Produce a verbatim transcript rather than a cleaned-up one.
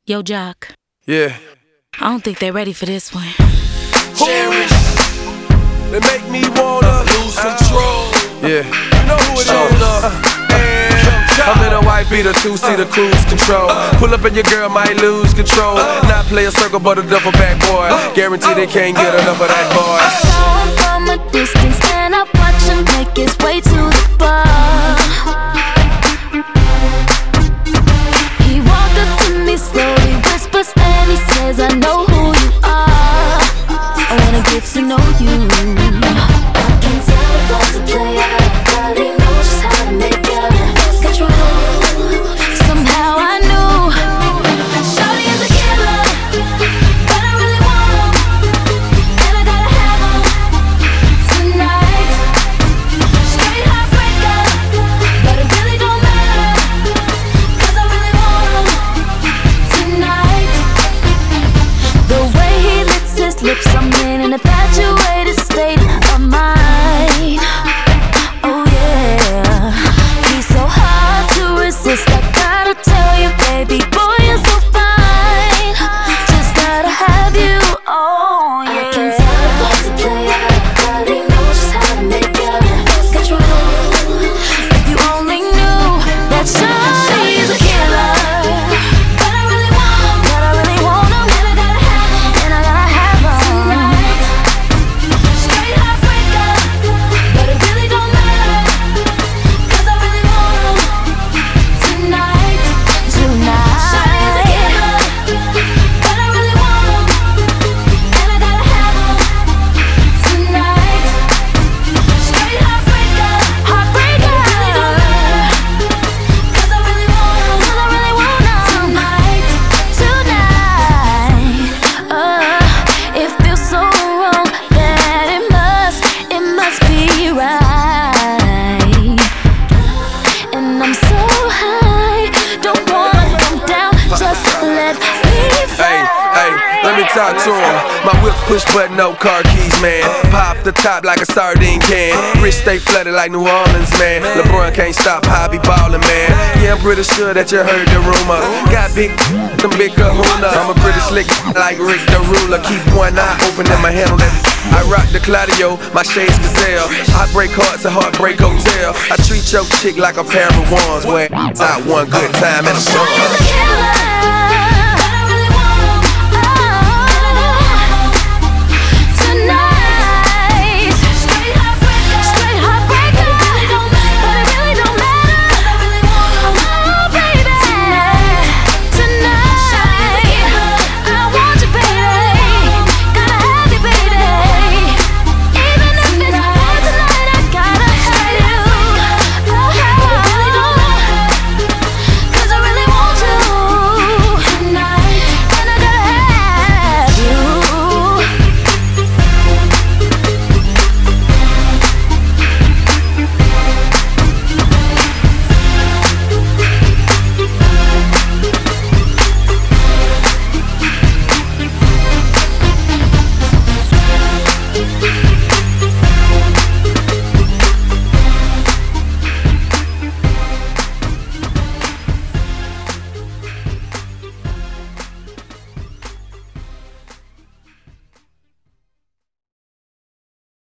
Yo, Jock. Yeah. I don't think they're ready for this one. Cherish. They make me wanna lose control. Yeah. You know who it is. Uh, I'm in a white beater, two-seater cruise control. Pull up and your girl might lose control. Not play a circle but a duffel bag boy. Guarantee they can't get enough of that boy. I saw him from a distance and I watched him make his way to the bar. He walked up to me slowly, whispers and he says, I know who you are. I wanna get to know you. I can tell the boy's a player, but he knows just how to make you lose control. Somehow I knew Shawty is a killer, but I really want him, and I gotta have him tonight. Straight heartbreaker, but it really don't matter, 'cause I really want him tonight. The way he licks his lips, I'm in an infatuated state of mind. Oh yeah, he's so hard to resist. I gotta tell you, baby boy, you're so fine. Just gotta have you. Oh yeah. I can tell the boy's a player, but he knows just how to make you lose control. If you only knew that Shawty's a killer, but I really want him, but I really want him, and I gotta have him, and I gotta have him tonight. Straight heartbreaker, but it really don't matter, 'cause I really want him tonight, tonight. Shawty's a killer, but I really want him, and I gotta have him tonight. Straight heartbreaker, heartbreaker, but it really don't matter, 'cause I really want him, 'cause I really want him tonight, tonight. Uh, it feels so wrong that it must, it must be right. And I'm so high, don't wanna come down, just let me Hey, hey, let me talk to him. My whip push button, no car keys, man. Pop the top like a sardine can. Wrist stay flooded like New Orleans, man. LeBron can't stop, I be ballin', man. Yeah, I'm pretty sure that you heard the rumor. Got big, them big kahuna. I'm a pretty slick like Rick the Ruler. Keep one eye open and my hand on that. I rock the Claudio, my shades Gazelle. I break hearts at Heartbreak Hotel. I treat your chick like a pair of wands. Where it's out one good time at a Shawty's a bar. killer,